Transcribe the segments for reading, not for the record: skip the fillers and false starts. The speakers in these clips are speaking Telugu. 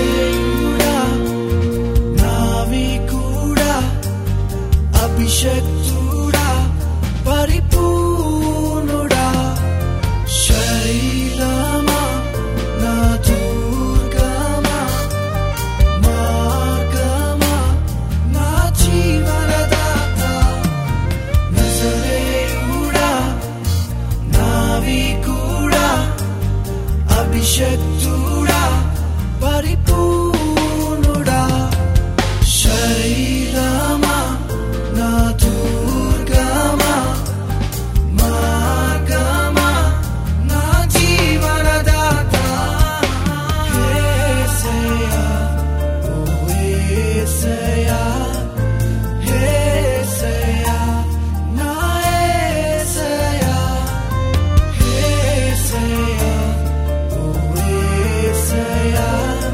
నజరేయుడా నావికుడా అభిషక్తుడా పరిపూర్ణుడా శైలమా నా దుర్గమా మార్గమా నా జీవనదాత నజరేయుడా నావికుడా అభిషక్తుడా పరిపూర్ణుడా శైలమా నా దుర్గమా మార్గమా నా జీవనదాత యేసయ్యా ఓ యేసయ్యా యేసయ్యా నా యేసయ్యా యేసయ్యా ఓ యేసయ్యా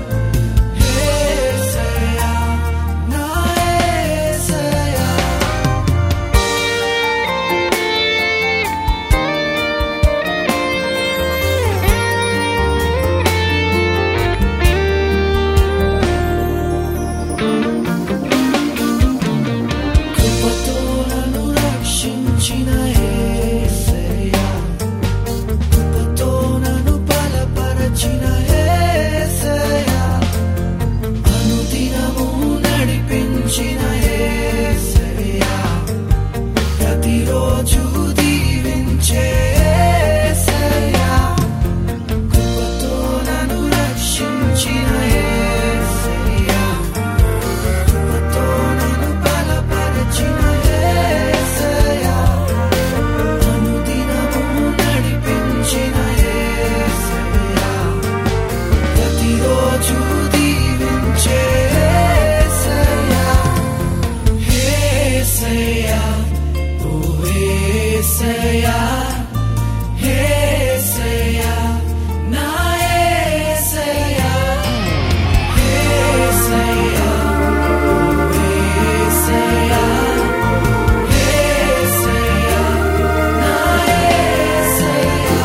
యేసయ్యా నా యేసయ్యా కృపతో నన్ను రక్షించిన యేసయ్యా కృపతో నన్ను బలపరచిన యేసయ్యా అనుదినము నడిపించిన యేసయ్యా ప్రతిరోజు దీవించే యేసయ్యా కృపతో నన్ను రక్షించిన యేసయ్యా కృపతో నన్ను బలపరచిన యేసయ్యా అనుదినము నడిపించిన యేసయ్యా ప్రతిరోజు దీవించే యేసయ్యా యేసయ్యా ఓ యేసయ్యా యేసయ్యా నా యేసయ్యా యేసయ్యా ఓ యేసయ్యా యేసయ్యా నా యేసయ్యా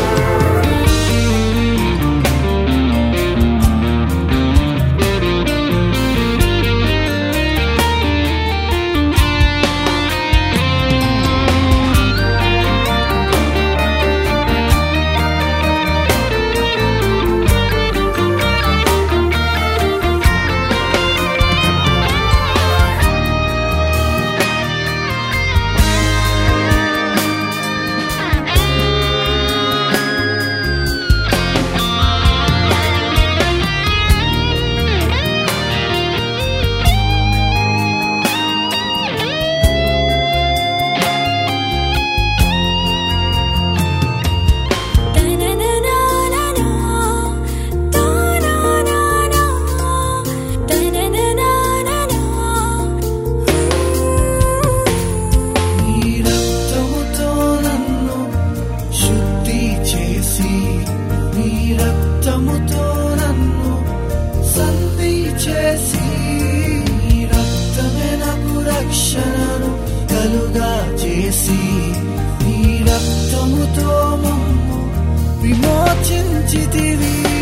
నీ రక్తముతో నన్ను శుద్ధి చేసి నీ రక్తముతో నన్ను సంధి చేసి నీ రక్తమే నాకు రక్షణను కలుగా చేసి నీ రక్తముతో మమ్ము విమోచించితివి